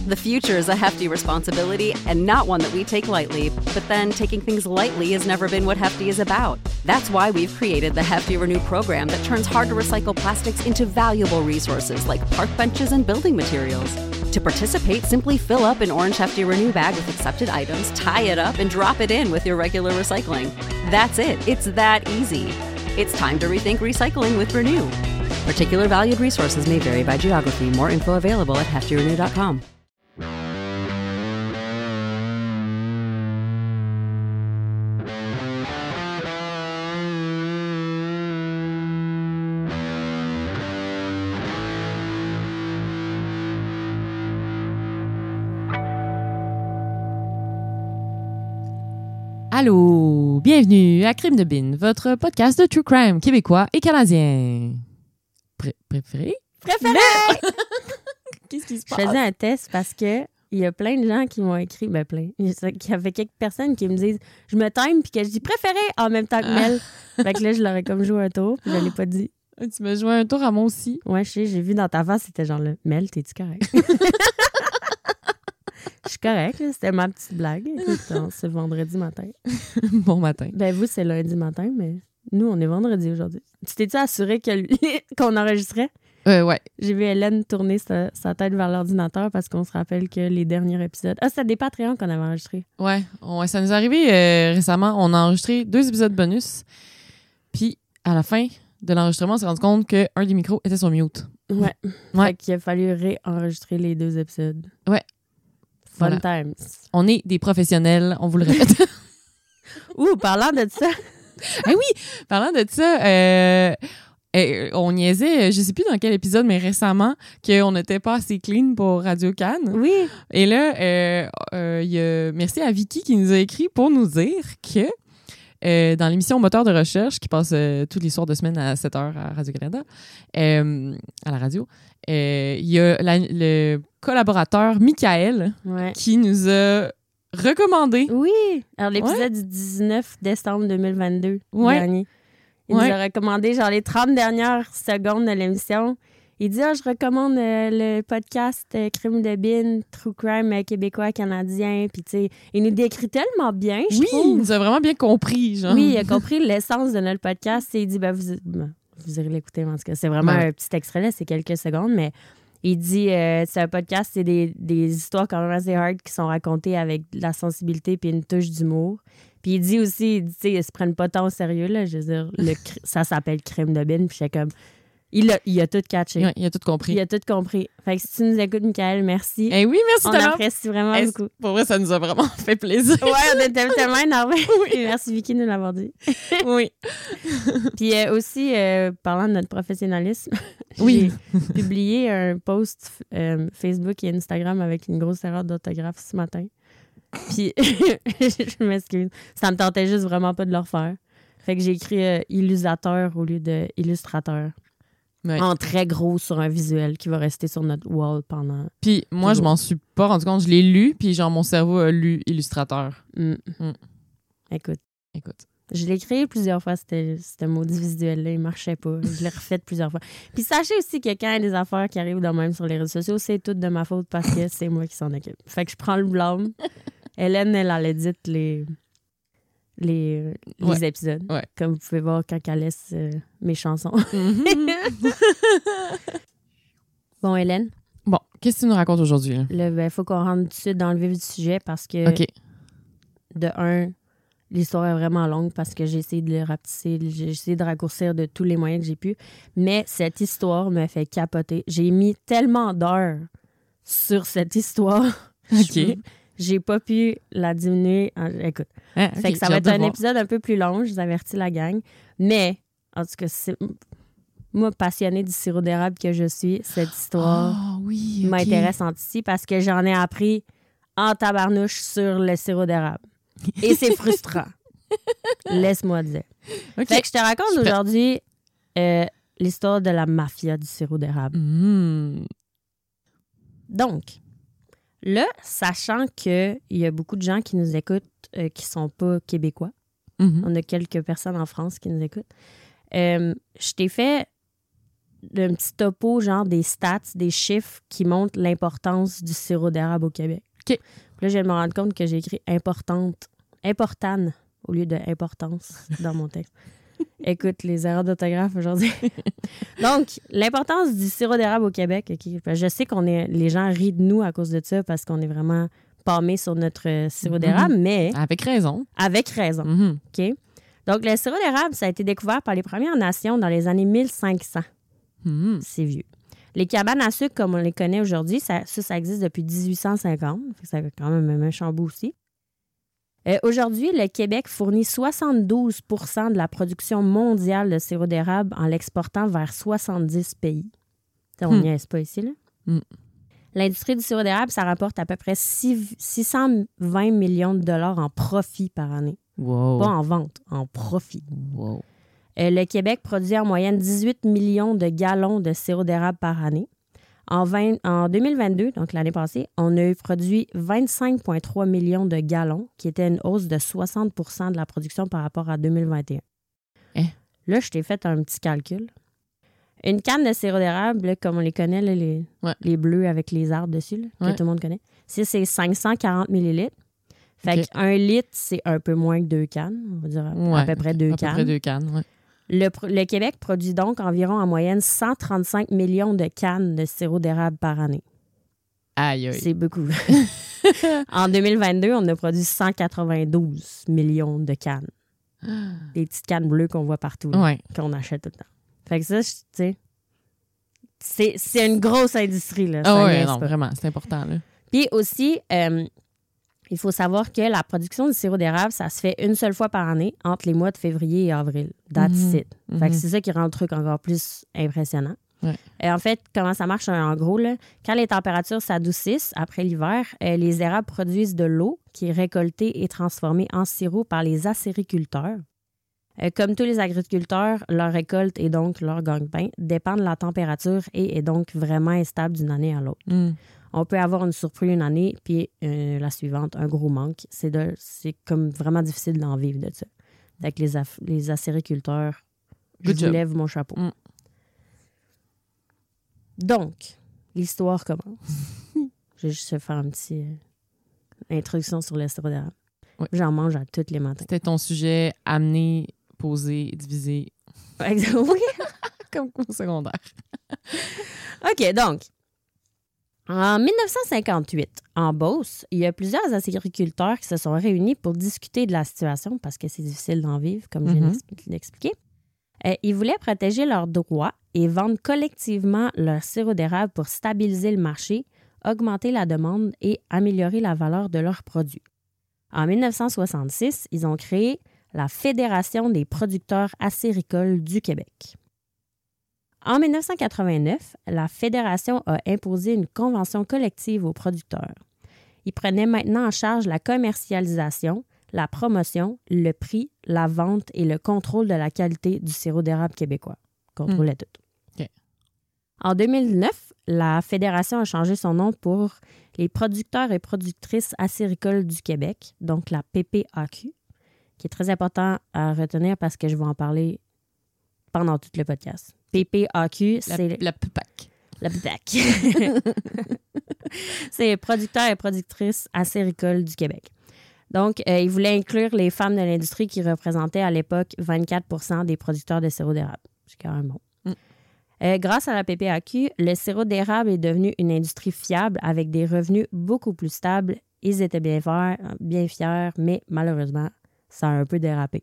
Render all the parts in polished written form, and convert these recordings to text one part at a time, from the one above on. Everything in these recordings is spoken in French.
The future is a hefty responsibility and not one that we take lightly. But then taking things lightly has never been what Hefty is about. That's why we've created the Hefty Renew program that turns hard-to-recycle plastics into valuable resources like park benches and building materials. To participate, simply fill up an orange Hefty Renew bag with accepted items, tie it up, and drop it in with your regular recycling. That's it. It's that easy. It's time to rethink recycling with Renew. Particular valued resources may vary by geography. More info available at heftyrenew.com. Allô, bienvenue à Crime de Bin, votre podcast de true crime québécois et canadien. Préféré? Qu'est-ce qui se passe? Je faisais un test parce que il y a plein de gens qui m'ont écrit, plein. Il y avait quelques personnes qui me disent, je me time puis que je dis préféré en même temps que Mel. Fait que là, je leur ai comme joué un tour puis je l'ai pas dit. Tu m'as joué un tour à moi aussi. Ouais, je sais, j'ai vu dans ta face, c'était genre là, Mel, t'es-tu correct? Je suis correcte, là. C'était ma petite blague. Écoute, c'est vendredi matin. Bon matin. Ben vous, c'est lundi matin, mais nous, on est vendredi aujourd'hui. Tu t'es-tu assuré qu'on enregistrait? Ouais. J'ai vu Hélène tourner sa tête vers l'ordinateur parce qu'on se rappelle que les derniers épisodes... Ah, c'était des Patreons qu'on avait enregistrés. Ouais, ça nous est arrivé récemment. On a enregistré 2 épisodes bonus. Puis, à la fin de l'enregistrement, on s'est rendu compte qu'un des micros était sur mute. Ouais. Fait qu'il a fallu réenregistrer les 2 épisodes. Ouais. Fun Voilà. times. On est des professionnels, on vous le répète. Ouh, parlant de ça... Ah oui, parlant de ça, on niaisait, je sais plus dans quel épisode, mais récemment, qu'on n'était pas assez clean pour Radio Cannes. Oui. Et là, il y a merci à Vicky qui nous a écrit pour nous dire que dans l'émission Moteur de recherche, qui passe tous les soirs de semaine à 7h à Radio-Canada, à la radio, il y a le collaborateur Michael qui nous a recommandé. Oui. Alors, l'épisode du 19 décembre 2022 dernier. Il nous a recommandé genre les 30 dernières secondes de l'émission. Il dit, je recommande le podcast Crime de Bin, True Crime québécois, canadien. Puis, tu sais, il nous décrit tellement bien, je trouve. Oui, il nous a vraiment bien compris, genre. Oui, il a compris l'essence de notre podcast. Il dit, vous irez l'écouter, en tout cas. C'est vraiment un petit extrait, là, c'est quelques secondes, mais il dit, c'est un podcast, c'est des histoires quand même assez hard qui sont racontées avec de la sensibilité puis une touche d'humour. Puis il dit aussi, tu sais, ils se prennent pas tant au sérieux, là. Je veux dire, ça s'appelle Crime de Bin, puis j'étais comme... Il a tout catché. Ouais, il a tout compris. Il a tout compris. Fait que si tu nous écoutes, Michael, merci. Eh oui, merci On tellement. apprécie vraiment beaucoup. Pour vrai, ça nous a vraiment fait plaisir. Ouais, on était tellement énervés. Oui. Et merci Vicky de nous l'avoir dit. Oui. Puis aussi, parlant de notre professionnalisme, Oui. j'ai publié un post Facebook et Instagram avec une grosse erreur d'orthographe ce matin. Puis, je m'excuse. Ça me tentait juste vraiment pas de le refaire. Fait que j'ai écrit illustrateur au lieu de illustrateur. Ouais. En très gros sur un visuel qui va rester sur notre wall pendant... Puis moi, je m'en suis pas rendu compte. Je l'ai lu, puis genre mon cerveau a lu illustrateur. Écoute. Écoute. Je l'ai créé plusieurs fois, ce maudit visuel-là. Il marchait pas. Je l'ai refait plusieurs fois. Puis sachez aussi que quand il y a des affaires qui arrivent de même sur les réseaux sociaux, c'est tout de ma faute parce que c'est moi qui s'en occupe. Fait que je prends le blâme. Hélène, elle édite les épisodes. Ouais. Comme vous pouvez voir quand elle laisse mes chansons. Bon, Hélène. Bon, qu'est-ce que tu nous racontes aujourd'hui? Il faut qu'on rentre tout de suite dans le vif du sujet parce que, de un, l'histoire est vraiment longue parce que j'ai essayé de le rapetisser, j'ai essayé de raccourcir de tous les moyens que j'ai pu. Mais cette histoire me fait capoter. J'ai mis tellement d'heures sur cette histoire. OK. J'ai pas pu la diminuer. Écoute. Fait que ça va être un épisode un peu plus long, je vous avertis la gang. Mais, en tout cas, moi, passionnée du sirop d'érable que je suis, cette histoire m'intéresse en ici parce que j'en ai appris en tabarnouche sur le sirop d'érable. Et c'est frustrant. Laisse-moi dire. Fait que je te raconte aujourd'hui l'histoire de la mafia du sirop d'érable. Donc, là, sachant qu'il y a beaucoup de gens qui nous écoutent qui sont pas québécois, on a quelques personnes en France qui nous écoutent, je t'ai fait d'un petit topo, genre des stats, des chiffres qui montrent l'importance du sirop d'érable au Québec. OK. Puis là, je viens de me rendre compte que j'ai écrit importante au lieu de importance dans mon texte. Écoute, les erreurs d'orthographe aujourd'hui. Donc, l'importance du sirop d'érable au Québec. Okay. Je sais les gens rient de nous à cause de ça parce qu'on est vraiment pâmés sur notre sirop d'érable, mais... Avec raison. Avec raison. OK? Donc, le sirop d'érable, ça a été découvert par les Premières Nations dans les années 1500. C'est vieux. Les cabanes à sucre, comme on les connaît aujourd'hui, ça existe depuis 1850. Ça fait quand même un méchant bout aussi. Aujourd'hui, le Québec fournit 72 % de la production mondiale de sirop d'érable en l'exportant vers 70 pays. On n'y est pas ici, là. L'industrie du sirop d'érable, ça rapporte à peu près 620 millions de dollars en profit par année. Wow. Pas en vente, en profit. Wow. Le Québec produit en moyenne 18 millions de gallons de sirop d'érable par année. En 2022, donc l'année passée, on a produit 25,3 millions de gallons, qui était une hausse de 60 % de la production par rapport à 2021. Là, je t'ai fait un petit calcul. Une canne de sirop d'érable, là, comme on les connaît, là, les bleus avec les arbres dessus, là, que tout le monde connaît, c'est 540 millilitres. Fait qu'un litre, c'est un peu moins que 2 cannes. On va dire à peu près 2 cannes. À peu près 2 cannes, oui. Le Québec produit donc environ en moyenne 135 millions de cannes de sirop d'érable par année. Aïe, aïe. C'est beaucoup. En 2022, on a produit 192 millions de cannes. Des petites cannes bleues qu'on voit partout, là, qu'on achète tout le temps. Fait que ça, tu sais, c'est une grosse industrie, là. Non, vraiment, c'est important, là. Puis aussi, il faut savoir que la production du sirop d'érable, ça se fait une seule fois par année entre les mois de février et avril. That's it. Fait que c'est ça qui rend le truc encore plus impressionnant. Et en fait, comment ça marche en gros, là, quand les températures s'adoucissent après l'hiver, les érables produisent de l'eau qui est récoltée et transformée en sirop par les acériculteurs. Comme tous les agriculteurs, leur récolte et donc leur gagne-pain dépendent de la température et est donc vraiment instable d'une année à l'autre. On peut avoir une surplus une année, puis la suivante, un gros manque. C'est comme vraiment difficile d'en vivre de ça. Avec les acériculteurs, je vous lève mon chapeau. Donc, l'histoire commence. Je vais juste faire une petite introduction sur le sirop d'érable. J'en mange à tous les matins. C'était ton sujet amener, poser, diviser. Oui. Comme cours secondaire. OK, donc, en 1958, en Beauce, il y a plusieurs agriculteurs qui se sont réunis pour discuter de la situation parce que c'est difficile d'en vivre, comme je viens de l'expliquer. Ils voulaient protéger leurs droits et vendre collectivement leur sirop d'érable pour stabiliser le marché, augmenter la demande et améliorer la valeur de leurs produits. En 1966, ils ont créé la Fédération des producteurs acéricoles du Québec. En 1989, la Fédération a imposé une convention collective aux producteurs. Ils prenaient maintenant en charge la commercialisation, la promotion, le prix, la vente et le contrôle de la qualité du sirop d'érable québécois. Contrôlait tout. Okay. En 2009, la Fédération a changé son nom pour les producteurs et productrices acéricoles du Québec, donc la PPAQ, qui est très important à retenir parce que je vais en parler pendant tout le podcast. PPAQ, c'est... La PPAQ. La PPAQ. C'est producteurs et productrices acéricoles du Québec. Donc, ils voulaient inclure les femmes de l'industrie qui représentaient à l'époque 24 % des producteurs de sirop d'érable. C'est quand même bon. Grâce à la PPAQ, le sirop d'érable est devenu une industrie fiable avec des revenus beaucoup plus stables. Ils étaient bien fiers, mais malheureusement, ça a un peu dérapé.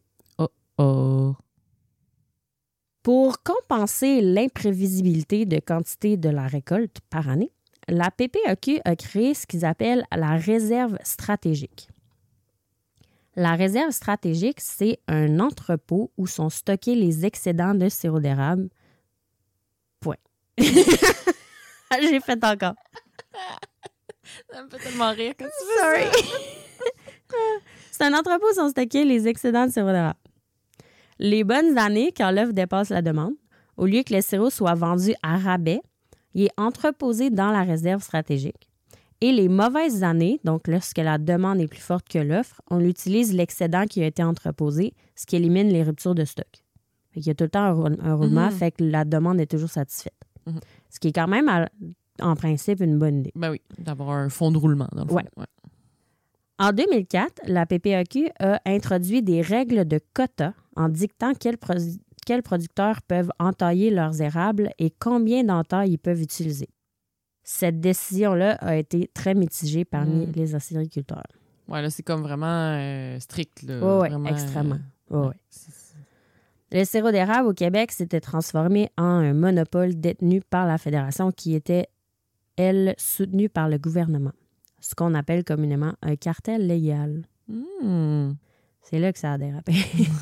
Pour compenser l'imprévisibilité de quantité de la récolte par année, la PPAQ a créé ce qu'ils appellent la réserve stratégique. La réserve stratégique, c'est un entrepôt où sont stockés les excédents de sirop d'érable. Point. J'ai fait encore. Ça me fait tellement rire quand tu fais ça. C'est un entrepôt où sont stockés les excédents de sirop d'érable. Les bonnes années, quand l'offre dépasse la demande, au lieu que le sirop soit vendu à rabais, il est entreposé dans la réserve stratégique. Et les mauvaises années, donc lorsque la demande est plus forte que l'offre, on utilise l'excédent qui a été entreposé, ce qui élimine les ruptures de stock. Il y a tout le temps un roulement, fait que la demande est toujours satisfaite. Ce qui est quand même, en principe, une bonne idée. Ben oui, d'avoir un fonds de roulement, dans le fond. Ouais. En 2004, la PPAQ a introduit des règles de quotas en dictant quels producteurs peuvent entailler leurs érables et combien d'entailles ils peuvent utiliser. Cette décision-là a été très mitigée parmi les acériculteurs. Oui, là, c'est comme vraiment strict. Oui, extrêmement. Le sirop d'érable au Québec s'était transformé en un monopole détenu par la Fédération qui était, elle, soutenue par le gouvernement. Ce qu'on appelle communément un cartel légal. C'est là que ça a dérapé.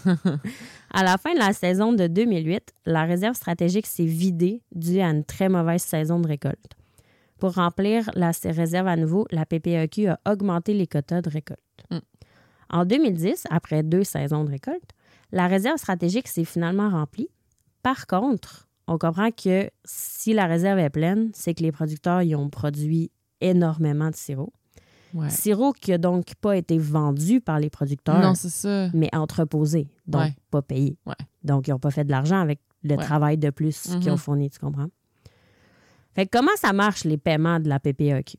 À la fin de la saison de 2008, la réserve stratégique s'est vidée due à une très mauvaise saison de récolte. Pour remplir la réserve à nouveau, la PPAQ a augmenté les quotas de récolte. En 2010, après 2 saisons de récolte, la réserve stratégique s'est finalement remplie. Par contre, on comprend que si la réserve est pleine, c'est que les producteurs y ont produit énormément de sirop. Ouais. Sirop qui n'a donc pas été vendu par les producteurs, non, c'est ça. mais entreposé, donc pas payé. Ouais. Donc, ils n'ont pas fait de l'argent avec le travail de plus qu'ils ont fourni, tu comprends? Fait que comment ça marche, les paiements de la PPAQ?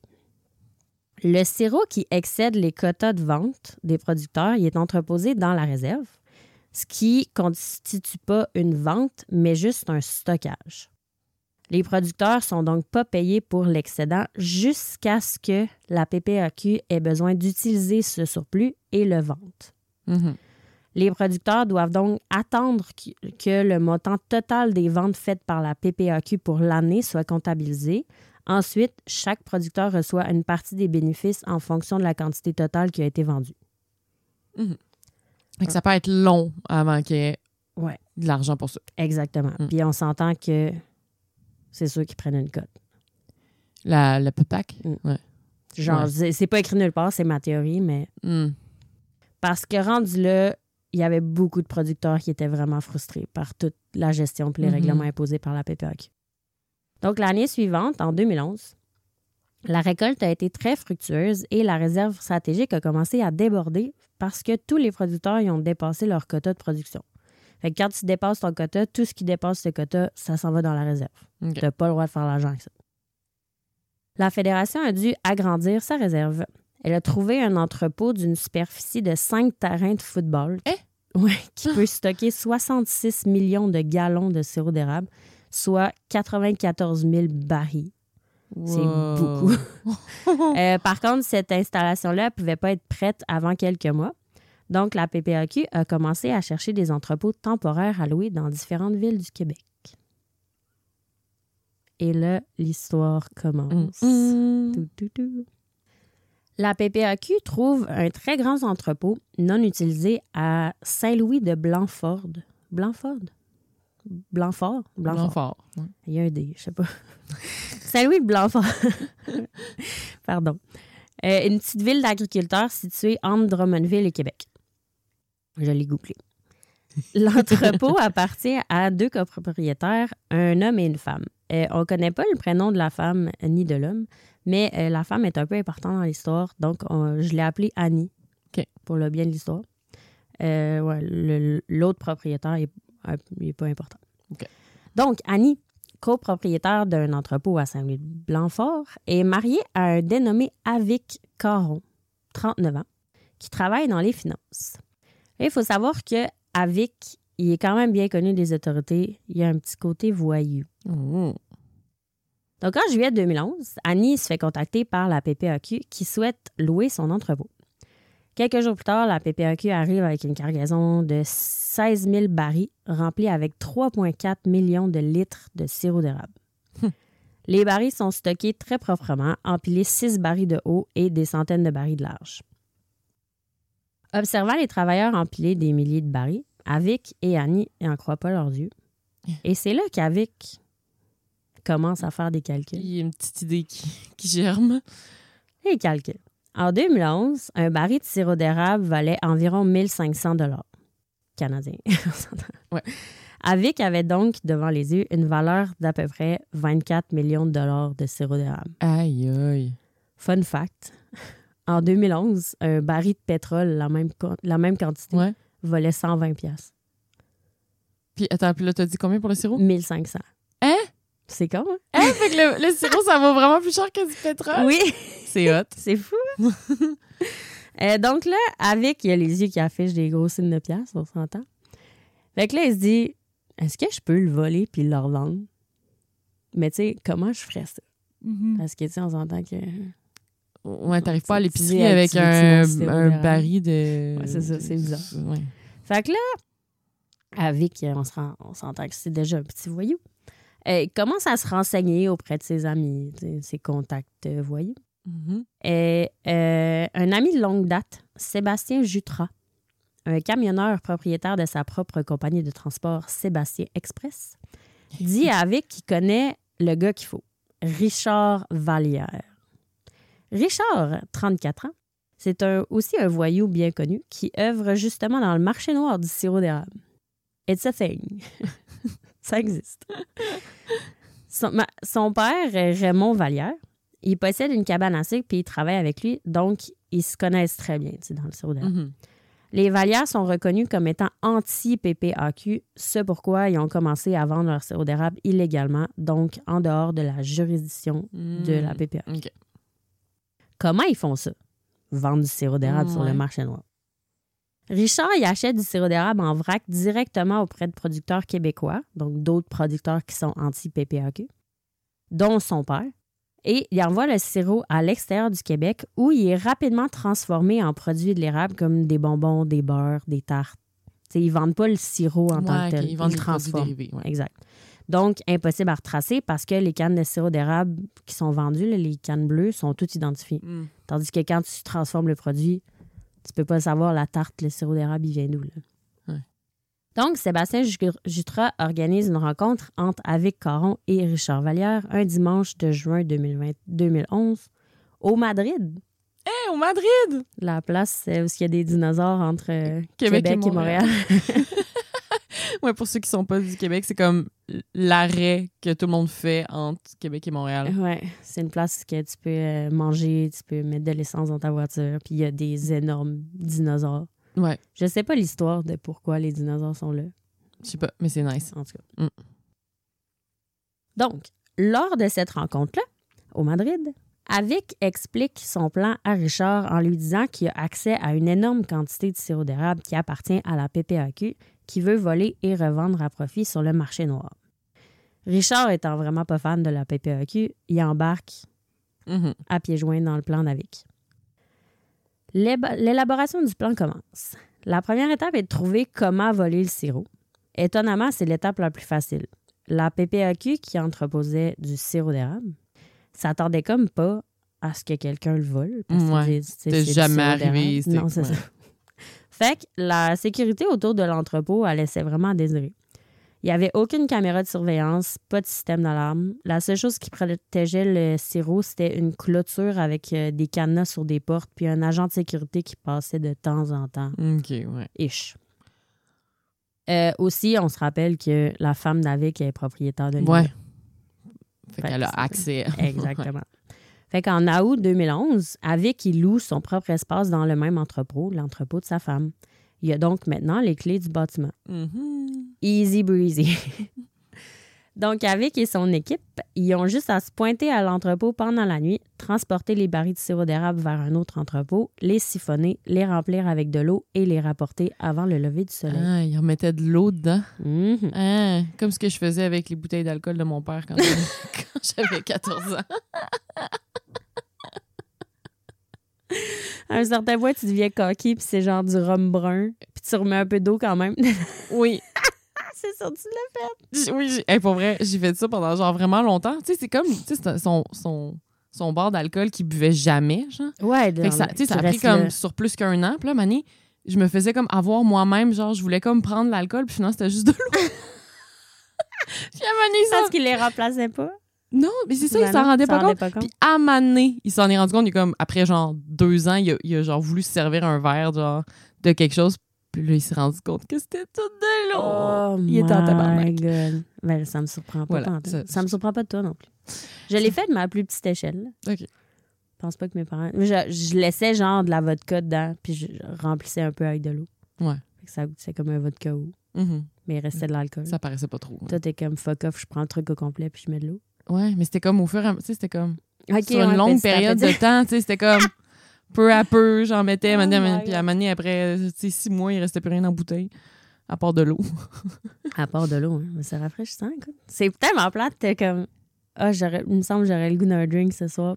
Le sirop qui excède les quotas de vente des producteurs, il est entreposé dans la réserve, ce qui ne constitue pas une vente, mais juste un stockage. Les producteurs sont donc pas payés pour l'excédent jusqu'à ce que la PPAQ ait besoin d'utiliser ce surplus et le vende. Les producteurs doivent donc attendre que le montant total des ventes faites par la PPAQ pour l'année soit comptabilisé. Ensuite, chaque producteur reçoit une partie des bénéfices en fonction de la quantité totale qui a été vendue. Fait que ça peut être long avant qu'il y ait de l'argent pour ça. Exactement. Puis on s'entend que c'est ceux qui prennent une cote. Le PPAQ? Genre, c'est pas écrit nulle part, c'est ma théorie, mais... Parce que rendu là, il y avait beaucoup de producteurs qui étaient vraiment frustrés par toute la gestion et les règlements imposés par la PPAQ. Donc, l'année suivante, en 2011, la récolte a été très fructueuse et la réserve stratégique a commencé à déborder parce que tous les producteurs y ont dépassé leur quota de production. Fait que quand tu dépasses ton quota, tout ce qui dépasse ce quota, ça s'en va dans la réserve. Tu n'as pas le droit de faire l'argent avec ça. La Fédération a dû agrandir sa réserve. Elle a trouvé un entrepôt d'une superficie de 5 terrains de football qui peut stocker 66 millions de gallons de sirop d'érable, soit 94 000 barils. C'est beaucoup. Par contre, cette installation-là ne pouvait pas être prête avant quelques mois. Donc, la PPAQ a commencé à chercher des entrepôts temporaires à louer dans différentes villes du Québec. Et là, l'histoire commence. La PPAQ trouve un très grand entrepôt non utilisé à Saint-Louis de Blanfort. Blanfort. Ouais. Il y a un D, je sais pas. Saint-Louis de Blanfort. Pardon. Une petite ville d'agriculteurs située entre Drummondville et Québec. Je l'ai googlé. L'entrepôt appartient à 2 copropriétaires, un homme et une femme. On ne connaît pas le prénom de la femme ni de l'homme, mais la femme est un peu importante dans l'histoire, donc je l'ai appelée Annie, pour le bien de l'histoire. L'autre propriétaire n'est pas important. Okay. Donc, Annie, copropriétaire d'un entrepôt à Saint-Louis-de-Blanfort, est mariée à un dénommé Avic Caron, 39 ans, qui travaille dans les finances. Il faut savoir que Avic, il est quand même bien connu des autorités. Il y a un petit côté voyou. Donc, en juillet 2011, Annie se fait contacter par la PPAQ qui souhaite louer son entrepôt. Quelques jours plus tard, la PPAQ arrive avec une cargaison de 16 000 barils remplis avec 3,4 millions de litres de sirop d'érable. Les barils sont stockés très proprement, empilés 6 barils de haut et des centaines de barils de large. Observant les travailleurs empiler des milliers de barils, Avic et Annie n'en croient pas leurs yeux. Et c'est là qu'Avic commence à faire des calculs. Il y a une petite idée qui germe. Et il calcule. En 2011, un baril de sirop d'érable valait environ 1 500 $ canadiens. Avic avait donc devant les yeux une valeur d'à peu près 24 millions de dollars de sirop d'érable. Aïe, aïe. Fun fact, en 2011, un baril de pétrole, la même quantité, valait 120 $. Puis attends, puis là, t'as dit combien pour le sirop? 1500. Hein? C'est con, hein? Hein? Fait que le sirop, ça vaut vraiment plus cher que du pétrole? Oui. C'est hot. C'est fou. Donc là, avec, il y a les yeux qui affichent des gros signes de pièces, on s'entend. Fait que là, il se dit, est-ce que je peux le voler puis le revendre? Mais tu sais, comment je ferais ça? Mm-hmm. Parce que, tu sais, on s'entend que... Ouais, t'arrives pas à l'épicerie avec un baril de... Ouais, c'est ça, c'est bizarre. Ouais. Fait que là, avec, on s'entend que c'est déjà un petit voyou. Il commence à se renseigner auprès de ses amis, ses contacts voyous. Mm-hmm. Un ami de longue date, Sébastien Jutras, un camionneur propriétaire de sa propre compagnie de transport Sébastien Express, dit à Vic qu'il connaît le gars qu'il faut, Richard Vallière. Richard, 34 ans, c'est aussi un voyou bien connu qui œuvre justement dans le marché noir du sirop d'érable. It's a thing. Ça existe. Son père, Raymond Vallière, il possède une cabane à sucre puis il travaille avec lui, donc ils se connaissent très bien dans le sirop d'érable. Mm-hmm. Les Vallières sont reconnus comme étant anti-PPAQ, ce pourquoi ils ont commencé à vendre leur sirop d'érable illégalement, donc en dehors de la juridiction de la PPAQ. Okay. Comment ils font ça? Vendre du sirop d'érable sur le marché noir. Richard, il achète du sirop d'érable en vrac directement auprès de producteurs québécois, donc d'autres producteurs qui sont anti-PPAQ, dont son père, et il envoie le sirop à l'extérieur du Québec où il est rapidement transformé en produits de l'érable comme des bonbons, des beurres, des tartes. T'sais, ils ne vendent pas le sirop en tant que tel. Ils vendent le transforment. Produits dérivés. Ouais. Exact. Donc, impossible à retracer parce que les cannes de sirop d'érable qui sont vendues, là, les cannes bleues, sont toutes identifiées. Mm. Tandis que quand tu transformes le produit, tu peux pas savoir la tarte, le sirop d'érable, il vient d'où. Là. Ouais. Donc, Sébastien Jutras organise une rencontre entre Avik Caron et Richard Vallière un dimanche de juin 2011 au Madrid. Au Madrid! La place où il y a des dinosaures entre Québec et Montréal. Ouais, pour ceux qui sont pas du Québec, c'est comme l'arrêt que tout le monde fait entre Québec et Montréal. Ouais, c'est une place que tu peux manger, tu peux mettre de l'essence dans ta voiture, puis il y a des énormes dinosaures. Ouais. Je sais pas l'histoire de pourquoi les dinosaures sont là. Je sais pas, mais c'est nice. En tout cas. Donc, lors de cette rencontre-là, au Madrid, Avik explique son plan à Richard en lui disant qu'il a accès à une énorme quantité de sirop d'érable qui appartient à la PPAQ, qui veut voler et revendre à profit sur le marché noir. Richard étant vraiment pas fan de la PPAQ, il embarque à pieds joints dans le plan d'Avik. L'élaboration du plan commence. La première étape est de trouver comment voler le sirop. Étonnamment, c'est l'étape la plus facile. La PPAQ, qui entreposait du sirop d'érable, s'attendait comme pas à ce que quelqu'un le vole. Parce que c'est jamais arrivé. Non, c'est ça. Fait que la sécurité autour de l'entrepôt, elle laissait vraiment à désirer. Il n'y avait aucune caméra de surveillance, pas de système d'alarme. La seule chose qui protégeait le sirop, c'était une clôture avec des cadenas sur des portes puis un agent de sécurité qui passait de temps en temps. OK, ouais. Ish. Aussi, on se rappelle que la femme d'Avik est propriétaire de l'immeuble. Ouais. Fait qu'elle a accès. Exactement. Fait qu'en août 2011, Avik, il loue son propre espace dans le même entrepôt, l'entrepôt de sa femme. Il a donc maintenant les clés du bâtiment. Easy breezy. Donc, Avik et son équipe, ils ont juste à se pointer à l'entrepôt pendant la nuit, transporter les barils de sirop d'érable vers un autre entrepôt, les siphonner, les remplir avec de l'eau et les rapporter avant le lever du soleil. Ah, ils remettaient de l'eau dedans. Comme ce que je faisais avec les bouteilles d'alcool de mon père quand j'avais 14 ans. À un certain point, tu deviens coquille, puis c'est genre du rhum brun, puis tu remets un peu d'eau quand même. Oui. C'est ça, tu l'as fait. Oui, pour vrai, j'ai fait ça pendant genre vraiment longtemps. Tu sais, c'est comme son bar d'alcool qu'il buvait jamais, genre. Ouais, fait que ça a pris comme sur plus qu'un an. Puis là, Mané, je me faisais comme avoir moi-même, genre, je voulais comme prendre l'alcool, puis finalement, c'était juste de l'eau. Puis à Mané, parce qu'il les remplaçait pas. Non, mais c'est ça, il s'en rendait pas compte. Puis à Mané, il s'en est rendu compte, il est comme, après genre 2 ans, il a genre voulu se servir un verre, genre, de quelque chose. Puis là, il s'est rendu compte que c'était tout de l'eau. Oh il était en tabarnak. My God. Ben, ça me surprend pas. Voilà, ça me surprend pas de toi non plus. Je l'ai fait de ma plus petite échelle. OK. Je pense pas que mes parents... Je laissais genre de la vodka dedans, puis je remplissais un peu avec de l'eau. Ouais. Fait que ça goûtait comme un vodka ou... Mais il restait de l'alcool. Ça paraissait pas trop. Toi, t'es comme fuck off, je prends le truc au complet puis je mets de l'eau. Ouais, mais c'était comme au fur et à mesure, c'était comme sur une longue période de temps, c'était comme peu à peu, j'en mettais, puis à un moment donné, après 6 mois, il restait plus rien en bouteille, à part de l'eau. À part de l'eau, hein. Mais c'est rafraîchissant, écoute. C'est tellement plate, t'es comme il me semble que j'aurais le goût d'un drink ce soir.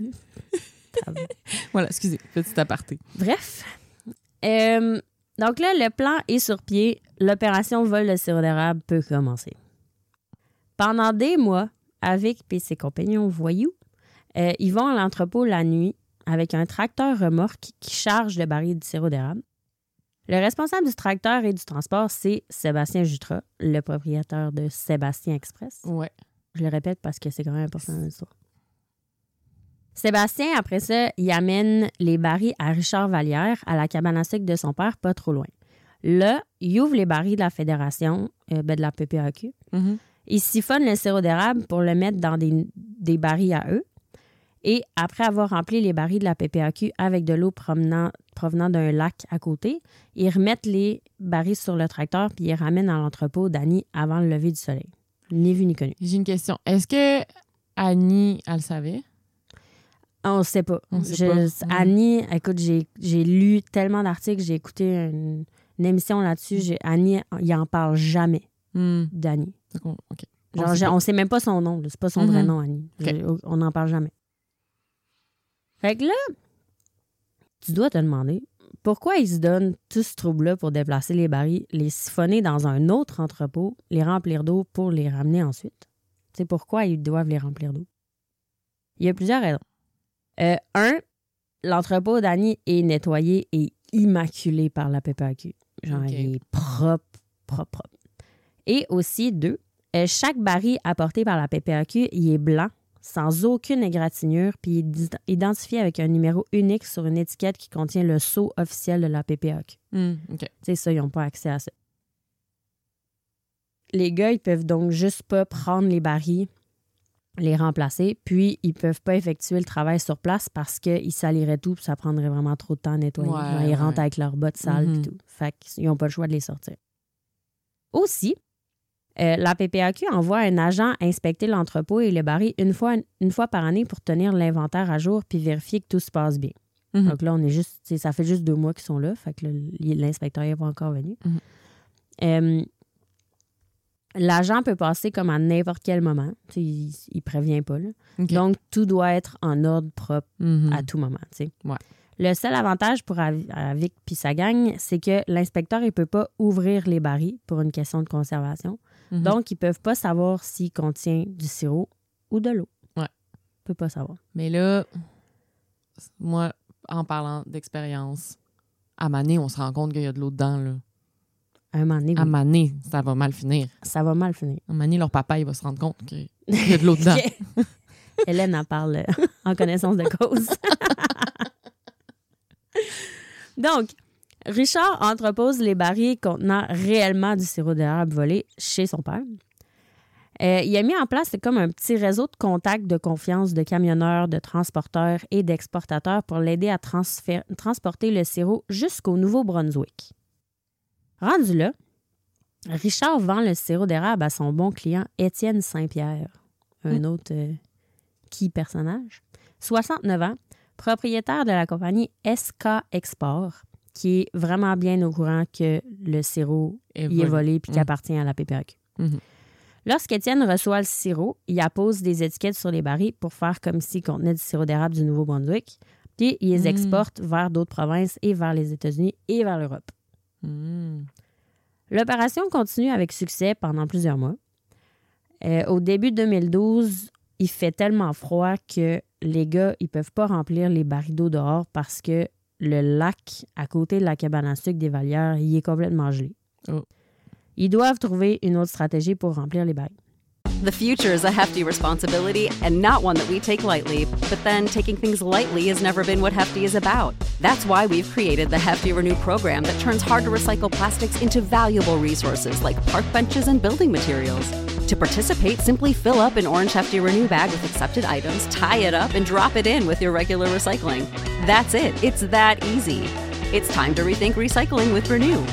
Voilà, excusez, petit aparté. Bref. Donc là, le plan est sur pied. L'opération vol de sirop d'érable peut commencer. Pendant des mois, Avik et ses compagnons voyous, ils vont à l'entrepôt la nuit avec un tracteur remorque qui charge le baril de sirop d'érable. Le responsable du tracteur et du transport, c'est Sébastien Jutras, le propriétaire de Sébastien Express. Ouais. Je le répète parce que c'est quand même important dans l'histoire. Sébastien, après ça, il amène les barils à Richard Vallière, à la cabane à sucre de son père, pas trop loin. Là, il ouvre les barils de la fédération, de la PPAQ. Mm-hmm. Il siphonne le sirop d'érable pour le mettre dans des barils à eux. Et après avoir rempli les barils de la PPAQ avec de l'eau provenant d'un lac à côté, ils remettent les barils sur le tracteur puis ils ramènent à l'entrepôt d'Annie avant le lever du soleil. Ni vu ni connu. J'ai une question. Est-ce que Annie, elle le savait? On ne sait pas. Annie, écoute, j'ai lu tellement d'articles, j'ai écouté une émission là-dessus. Annie, il en parle jamais d'Annie. Okay. On ne sait même pas son nom. C'est pas son vrai nom, Annie. Okay. On n'en parle jamais. Fait que là, tu dois te demander pourquoi ils se donnent tout ce trouble-là pour déplacer les barils, les siphonner dans un autre entrepôt, les remplir d'eau pour les ramener ensuite. Tu sais pourquoi ils doivent les remplir d'eau? Il y a plusieurs raisons. L'entrepôt d'Annie est nettoyé et immaculé par la PPAQ. Genre, il est propre. Et aussi, 2, chaque baril apporté par la PPAQ, il est blanc, sans aucune égratignure, puis identifié avec un numéro unique sur une étiquette qui contient le sceau officiel de la PPAQ. Okay. Tu sais, ça, ils n'ont pas accès à ça. Les gars, ils peuvent donc juste pas prendre les barils, les remplacer, puis ils peuvent pas effectuer le travail sur place parce qu'ils saliraient tout, puis ça prendrait vraiment trop de temps à nettoyer. Ils rentrent avec leurs bottes sales et tout. Fait qu'ils n'ont pas le choix de les sortir. Aussi, la PPAQ envoie un agent inspecter l'entrepôt et le baril une fois par année pour tenir l'inventaire à jour puis vérifier que tout se passe bien. Donc là, ça fait juste 2 mois qu'ils sont là, fait que l'inspecteur n'est pas encore venu. L'agent peut passer comme à n'importe quel moment. Il ne prévient pas. Là. Okay. Donc, tout doit être en ordre propre à tout moment. Ouais. Le seul avantage pour Avik et sa gang, c'est que l'inspecteur ne peut pas ouvrir les barils pour une question de conservation. Donc, ils ne peuvent pas savoir s'il contient du sirop ou de l'eau. Ouais. Ils ne peuvent pas savoir. Mais là, moi, en parlant d'expérience, à Mané, on se rend compte qu'il y a de l'eau dedans. Là. À Mané, ça va mal finir. Ça va mal finir. À Mané, leur papa, il va se rendre compte qu'il y a de l'eau dedans. Hélène en parle en connaissance de cause. Donc, Richard entrepose les barils contenant réellement du sirop d'érable volé chez son père. Il a mis en place comme un petit réseau de contacts de confiance de camionneurs, de transporteurs et d'exportateurs pour l'aider à transporter le sirop jusqu'au Nouveau-Brunswick. Rendu là, Richard vend le sirop d'érable à son bon client Étienne Saint-Pierre, un autre key personnage, 69 ans, propriétaire de la compagnie SK Export, qui est vraiment bien au courant que le sirop est volé puis qu'il appartient à la PPAQ. Lorsqu'Étienne reçoit le sirop, il appose des étiquettes sur les barils pour faire comme s'il contenait du sirop d'érable du Nouveau-Brunswick, puis il les exporte vers d'autres provinces et vers les États-Unis et vers l'Europe. L'opération continue avec succès pendant plusieurs mois. Au début 2012, il fait tellement froid que les gars, ils peuvent pas remplir les barils d'eau dehors parce que le lac à côté de la cabane à sucre des Vallières, il est complètement gelé. Ils doivent trouver une autre stratégie pour remplir les barils. The future is a hefty responsibility and not one that we take lightly. But then taking things lightly has never been what Hefty is about. That's why we've created the Hefty Renew program that turns hard-to-recycle plastics into valuable resources like park benches and building materials. To participate, simply fill up an orange Hefty Renew bag with accepted items, tie it up, and drop it in with your regular recycling. That's it. It's that easy. It's time to rethink recycling with Renew.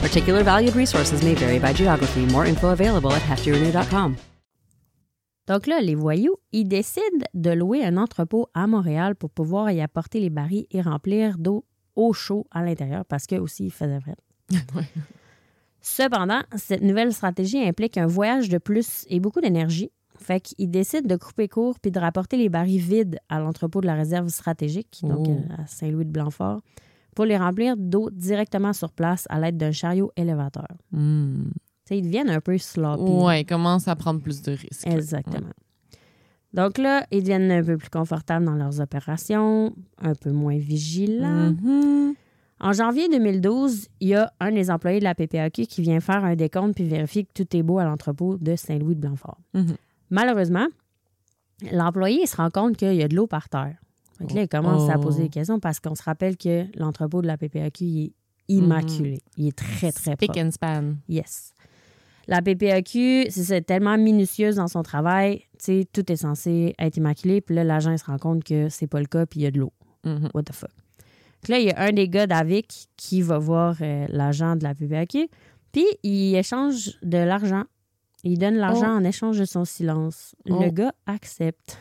Particular valued resources may vary by geography. More info available at heftyrenew.com. Donc là, les voyous, ils décident de louer un entrepôt à Montréal pour pouvoir y apporter les barils et remplir d'eau au chaud à l'intérieur parce que aussi il faisait frais. Ouais. Cependant, cette nouvelle stratégie implique un voyage de plus et beaucoup d'énergie. Fait qu'ils décident de couper court puis de rapporter les barils vides à l'entrepôt de la réserve stratégique, donc à Saint-Louis-de-Blanfort, pour les remplir d'eau directement sur place à l'aide d'un chariot élévateur. Ils deviennent un peu sloppy. Oui, ils commencent à prendre plus de risques. Exactement. Ouais. Donc là, ils deviennent un peu plus confortables dans leurs opérations, un peu moins vigilants. En janvier 2012, il y a un des employés de la PPAQ qui vient faire un décompte puis vérifier que tout est beau à l'entrepôt de Saint-Louis-de-Blanfort. Malheureusement, l'employé il se rend compte qu'il y a de l'eau par terre. Donc là, il commence à poser des questions parce qu'on se rappelle que l'entrepôt de la PPAQ il est immaculé. Il est très, très propre. Spick and span. Yes. La PPAQ, c'est tellement minutieuse dans son travail, tout est censé être immaculé, puis là, l'agent il se rend compte que c'est pas le cas, puis il y a de l'eau. What the fuck? Puis là, il y a un des gars d'Avic qui va voir l'agent de la PPAQ, puis il échange de l'argent. Il donne l'argent en échange de son silence. Le gars accepte.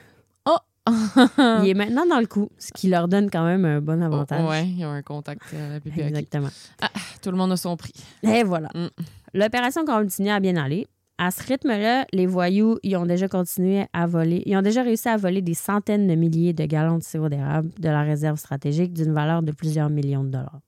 Il est maintenant dans le coup, ce qui leur donne quand même un bon avantage. Oui, il y a un contact à la PPAQ. Exactement. Tout le monde a son prix. Et voilà. L'opération continue à bien aller. À ce rythme-là, les voyous, ils ont déjà continué à voler. Ils ont déjà réussi à voler des centaines de milliers de gallons de sirop d'érable de la réserve stratégique d'une valeur de plusieurs millions de dollars.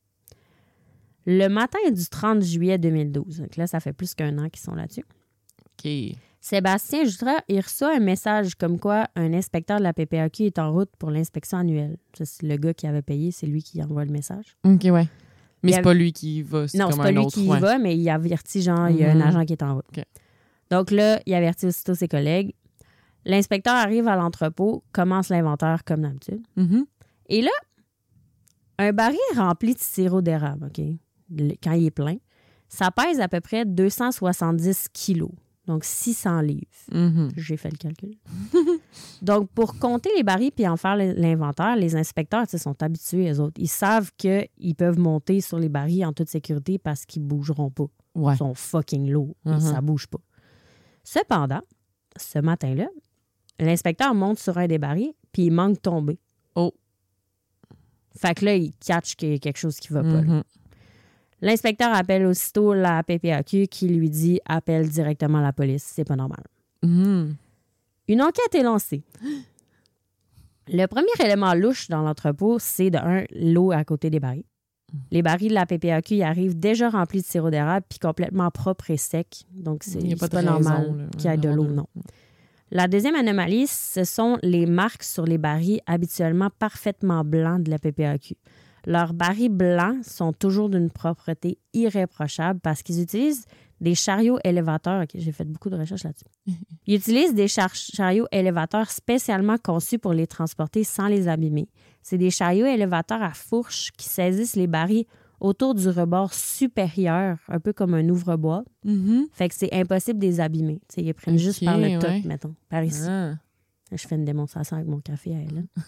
Le matin du 30 juillet 2012, donc là, ça fait plus qu'un an qu'ils sont là-dessus. OK. Sébastien Jutras, il reçoit un message comme quoi un inspecteur de la PPAQ est en route pour l'inspection annuelle. C'est le gars qui avait payé, c'est lui qui envoie le message. OK, ouais. Mais c'est pas lui qui y va, c'est non, comme c'est pas un lui autre. qui y va, mais il avertit, genre, il y a un agent qui est en route. Okay. Donc là, il avertit aussitôt ses collègues. L'inspecteur arrive à l'entrepôt, commence l'inventaire comme d'habitude. Et là, un baril rempli de sirop d'érable, OK, quand il est plein, ça pèse à peu près 270 kilos. Donc, 600 livres. J'ai fait le calcul. Donc, pour compter les barils puis en faire l'inventaire, les inspecteurs sont habitués, eux autres. Ils savent qu'ils peuvent monter sur les barils en toute sécurité parce qu'ils ne bougeront pas. Ouais. Ils sont fucking lourds. Ça ne bouge pas. Cependant, ce matin-là, l'inspecteur monte sur un des barils puis il manque de tomber. Fait que là, il catch qu'il y a quelque chose qui ne va pas. Là. L'inspecteur appelle aussitôt la PPAQ qui lui dit « Appelle directement la police, c'est pas normal. » Une enquête est lancée. Le premier élément louche dans l'entrepôt, c'est l'eau à côté des barils. Les barils de la PPAQ y arrivent déjà remplis de sirop d'érable puis complètement propres et secs. Donc, c'est pas normal qu'il y ait de l'eau, non. La deuxième anomalie, ce sont les marques sur les barils habituellement parfaitement blancs de la PPAQ. Leurs barils blancs sont toujours d'une propreté irréprochable parce qu'ils utilisent des chariots élévateurs. OK, j'ai fait beaucoup de recherches là-dessus. Ils utilisent des chariots élévateurs spécialement conçus pour les transporter sans les abîmer. C'est des chariots élévateurs à fourche qui saisissent les barils autour du rebord supérieur, un peu comme un ouvre-boîte. Fait que c'est impossible de les abîmer. T'sais, ils les prennent juste par le top, mettons, par ici. Je fais une démonstration avec mon café à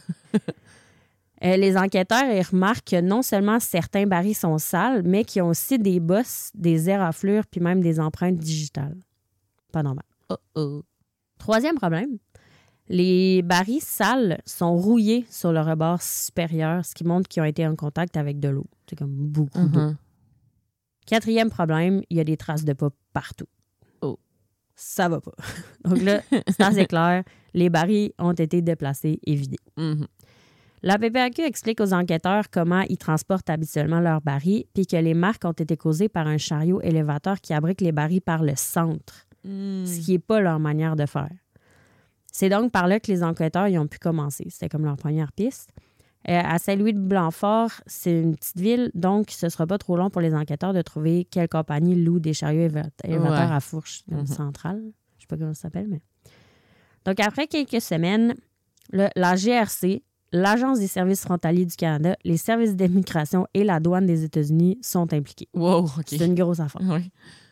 elle. Les enquêteurs ils remarquent que non seulement certains barils sont sales, mais qu'ils ont aussi des bosses, des éraflures puis même des empreintes digitales. Pas normal. Troisième problème, les barils sales sont rouillés sur le rebord supérieur, ce qui montre qu'ils ont été en contact avec de l'eau. C'est comme beaucoup d'eau. Quatrième problème, il y a des traces de pas partout. Ça va pas. Donc là, c'est assez clair, les barils ont été déplacés et vidés. La PPAQ explique aux enquêteurs comment ils transportent habituellement leurs barils puis que les marques ont été causées par un chariot élévateur qui abrique les barils par le centre, ce qui n'est pas leur manière de faire. C'est donc par là que les enquêteurs ils ont pu commencer. C'était comme leur première piste. À Saint-Louis-de-Blanfort, c'est une petite ville, donc ce ne sera pas trop long pour les enquêteurs de trouver quelle compagnie loue des chariots élévateurs à fourche centrale. Je ne sais pas comment ça s'appelle, mais... Donc, après quelques semaines, la GRC, l'Agence des services frontaliers du Canada, les services d'immigration et la douane des États-Unis sont impliqués. Wow, OK. C'est une grosse affaire. Oui.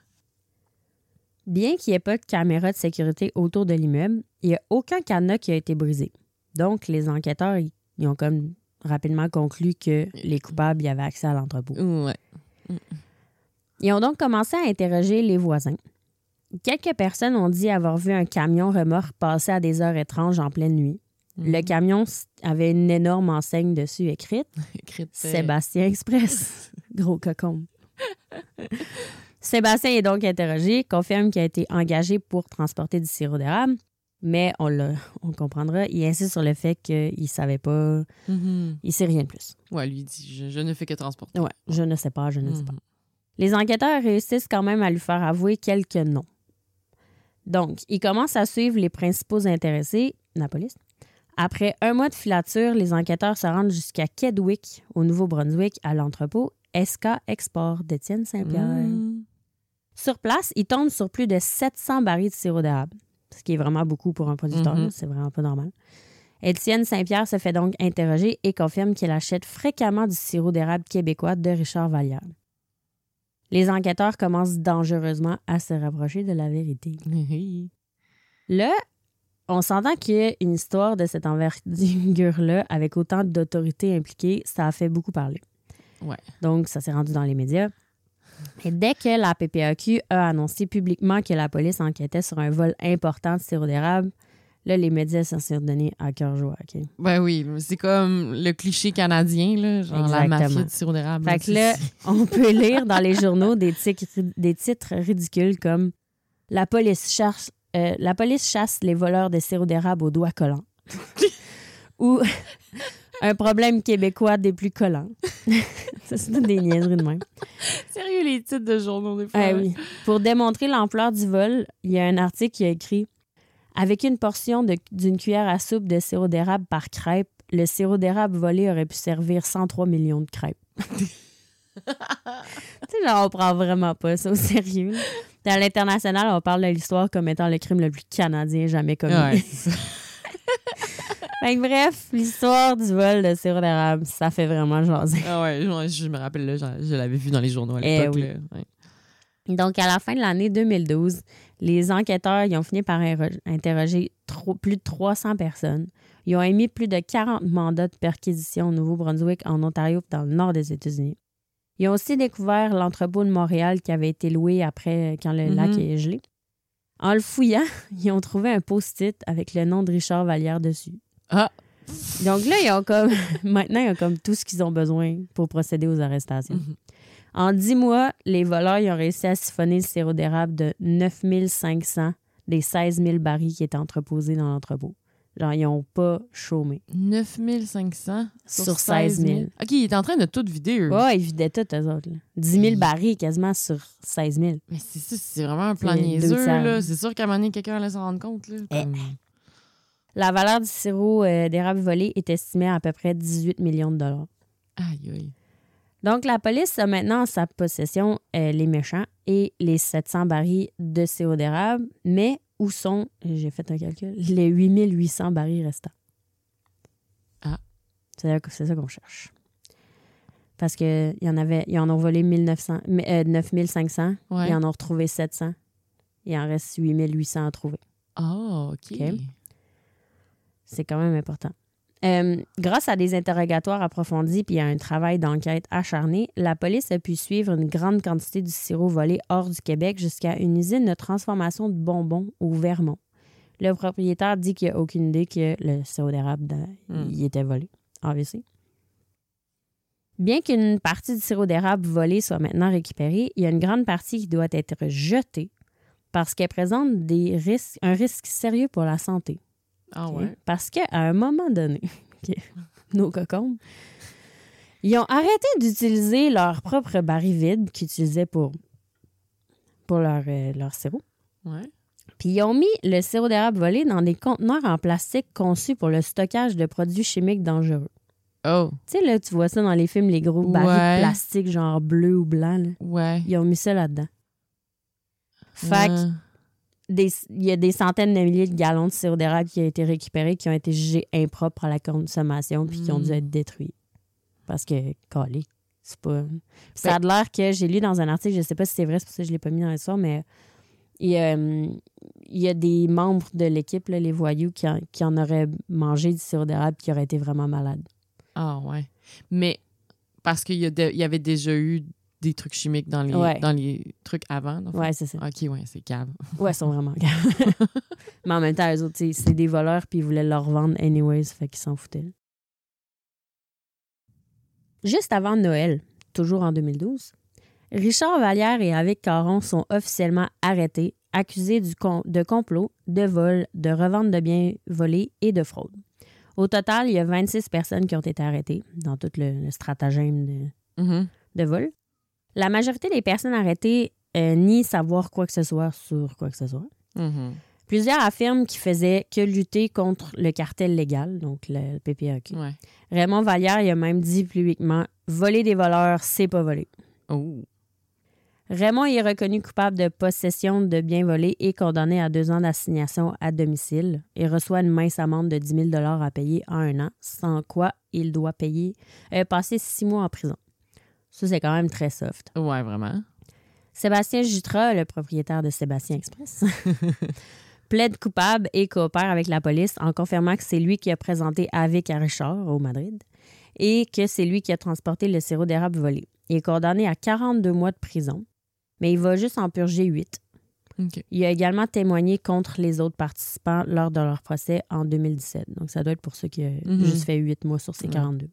Bien qu'il n'y ait pas de caméra de sécurité autour de l'immeuble, il n'y a aucun cadenas qui a été brisé. Donc, les enquêteurs, ils ont comme rapidement conclu que les coupables y avaient accès à l'entrepôt. Ouais. Ils ont donc commencé à interroger les voisins. Quelques personnes ont dit avoir vu un camion-remorque passer à des heures étranges en pleine nuit. Le camion avait une énorme enseigne dessus écrite « Sébastien Express ». Gros cocon. Sébastien est donc interrogé, confirme qu'il a été engagé pour transporter du sirop d'érable, mais on comprendra, il insiste sur le fait qu'il ne savait pas, il ne sait rien de plus. Ouais, lui dit « Je ne fais que transporter ». Ouais, je ne sais pas. Les enquêteurs réussissent quand même à lui faire avouer quelques noms. Donc, ils commencent à suivre les principaux intéressés, la police. Après 1 mois de filature, les enquêteurs se rendent jusqu'à Kedwick, au Nouveau-Brunswick, à l'entrepôt SK Export d'Étienne Saint-Pierre. Sur place, ils tombent sur plus de 700 barils de sirop d'érable, ce qui est vraiment beaucoup pour un producteur, c'est vraiment pas normal. Étienne Saint-Pierre se fait donc interroger et confirme qu'il achète fréquemment du sirop d'érable québécois de Richard Vallière. Les enquêteurs commencent dangereusement à se rapprocher de la vérité. Là, on s'entend qu'il y a une histoire de cette envergure-là avec autant d'autorités impliquées, ça a fait beaucoup parler. Ouais. Donc, ça s'est rendu dans les médias. Et dès que la PPAQ a annoncé publiquement que la police enquêtait sur un vol important de sirop d'érable, là, les médias s'en sont donnés à cœur joie. Okay? Ben oui, c'est comme le cliché canadien, là, genre exactement. La mafia du sirop d'érable. Fait que là, on peut lire dans les journaux des titres ridicules comme « La police chasse les voleurs de sirop d'érable aux doigts collants. » ou « Un problème québécois des plus collants. » Ça, c'est des niaiseries de même. Sérieux, les titres de journaux, des fois. Oui. Pour démontrer l'ampleur du vol, il y a un article qui a écrit « Avec une portion d'une cuillère à soupe de sirop d'érable par crêpe, le sirop d'érable volé aurait pu servir 103 millions de crêpes. » Tu sais, genre, on prend vraiment pas ça au sérieux. Dans l'international, on parle de l'histoire comme étant le crime le plus canadien jamais commis. Ouais. Fait que bref, l'histoire du vol de sirop d'érable, ça fait vraiment jaser. Ah ouais, je me rappelle, là, je l'avais vu dans les journaux à l'époque. Oui. Donc, à la fin de l'année 2012, les enquêteurs ils ont fini par interroger plus de 300 personnes. Ils ont émis plus de 40 mandats de perquisition au Nouveau-Brunswick, en Ontario et dans le nord des États-Unis. Ils ont aussi découvert l'entrepôt de Montréal qui avait été loué après quand le lac est gelé. En le fouillant, ils ont trouvé un post-it avec le nom de Richard Vallière dessus. Ah! Donc là, maintenant, ils ont comme tout ce qu'ils ont besoin pour procéder aux arrestations. En 10 mois, les voleurs ils ont réussi à siphonner le sirop d'érable de 9 500 des 16 000 barils qui étaient entreposés dans l'entrepôt. Genre, ils n'ont pas chômé. 9 500 sur 16 000. OK, ils étaient en train de tout vider, eux. Ouais, ils vidaient tout, eux autres. Là. 10 000 barils quasiment sur 16 000. Mais c'est ça, c'est vraiment un plan niaiseux, là. C'est sûr qu'à un moment donné, quelqu'un allait s'en rendre compte, là. La valeur du sirop d'érable volé est estimée à peu près 18 millions de dollars. Aïe, aïe. Donc, la police a maintenant en sa possession les méchants et les 700 barils de sirop d'érable, mais où sont, j'ai fait un calcul, les 8800 barils restants? Ah. C'est ça qu'on cherche. Parce qu'ils en ont volé 9500, ouais. Ils en ont retrouvé 700. Il en reste 8800 à trouver. Ah, OK. C'est quand même important. Grâce à des interrogatoires approfondis puis à un travail d'enquête acharné, la police a pu suivre une grande quantité du sirop volé hors du Québec jusqu'à une usine de transformation de bonbons au Vermont. Le propriétaire dit qu'il n'a aucune idée que le sirop d'érable il était volé, AVC. Bien qu'une partie du sirop d'érable volé soit maintenant récupérée, il y a une grande partie qui doit être jetée parce qu'elle présente un risque sérieux pour la santé. Ah ouais? Parce qu'à un moment donné, nos cocombes, ils ont arrêté d'utiliser leur propre baril vide qu'ils utilisaient pour leur sirop. Ouais. Puis ils ont mis le sirop d'érable volé dans des conteneurs en plastique conçus pour le stockage de produits chimiques dangereux. Oh. Tu sais, là, tu vois ça dans les films, les gros barils de plastique genre bleu ou blanc. Là. Ouais. Ils ont mis ça là-dedans. Fait que il y a des centaines de milliers de gallons de sirop d'érable qui ont été récupérés, qui ont été jugés impropres à la consommation puis qui ont dû être détruits. Parce que, calé, c'est pas... Ça a l'air que j'ai lu dans un article, je sais pas si c'est vrai, c'est pour ça que je l'ai pas mis dans l'histoire, mais il y a des membres de l'équipe, là, les voyous, qui en auraient mangé du sirop d'érable qui auraient été vraiment malades. Ah ouais. Mais parce qu'il y avait déjà eu des trucs chimiques dans les trucs avant. Ouais, c'est ça. OK, ouais, c'est cave. Ouais, ils sont vraiment caves. Mais en même temps, eux autres, c'est des voleurs, puis ils voulaient leur vendre anyways, fait qu'ils s'en foutaient. Juste avant Noël, toujours en 2012, Richard Vallière et Avik Caron sont officiellement arrêtés, accusés de complot, de vol, de revente de biens volés et de fraude. Au total, il y a 26 personnes qui ont été arrêtées dans tout le stratagème de vol. La majorité des personnes arrêtées nient savoir quoi que ce soit sur quoi que ce soit. Mm-hmm. Plusieurs affirment qu'ils faisaient que lutter contre le cartel légal, donc le PPAQ. Ouais. Raymond Vallière il a même dit publiquement « Voler des voleurs, c'est pas voler ». Oh. Raymond est reconnu coupable de possession de biens volés et condamné à 2 ans d'assignation à domicile et reçoit une mince amende de 10 000 $ à payer en 1 an, sans quoi il doit passer 6 mois en prison. Ça, c'est quand même très soft. Ouais, vraiment. Sébastien Jutra, le propriétaire de Sébastien Express, plaide coupable et coopère avec la police en confirmant que c'est lui qui a présenté Avik à Richard au Madrid et que c'est lui qui a transporté le sirop d'érable volé. Il est condamné à 42 mois de prison, mais il va juste en purger 8. Okay. Il a également témoigné contre les autres participants lors de leur procès en 2017. Donc, ça doit être pour ceux qui ont juste fait 8 mois sur ces 42.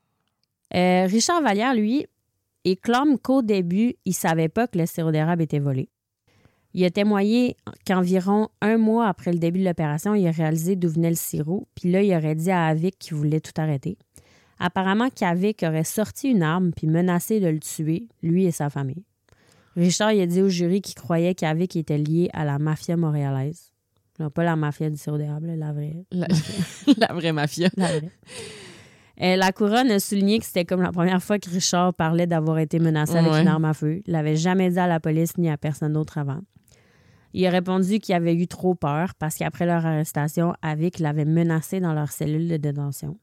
Richard Vallière, lui, il clame qu'au début, il ne savait pas que le sirop d'érable était volé. Il a témoigné qu'environ 1 mois après le début de l'opération, il a réalisé d'où venait le sirop, puis là, il aurait dit à Avik qu'il voulait tout arrêter. Apparemment qu'Avik aurait sorti une arme puis menacé de le tuer, lui et sa famille. Richard il a dit au jury qu'il croyait qu'Avik était lié à la mafia montréalaise. Non, pas la mafia du sirop d'érable, la vraie. La vraie mafia. La vraie. La couronne a souligné que c'était comme la première fois que Richard parlait d'avoir été menacé avec une arme à feu. Il l'avait jamais dit à la police ni à personne d'autre avant. Il a répondu qu'il avait eu trop peur parce qu'après leur arrestation, Avik l'avait menacé dans leur cellule de détention.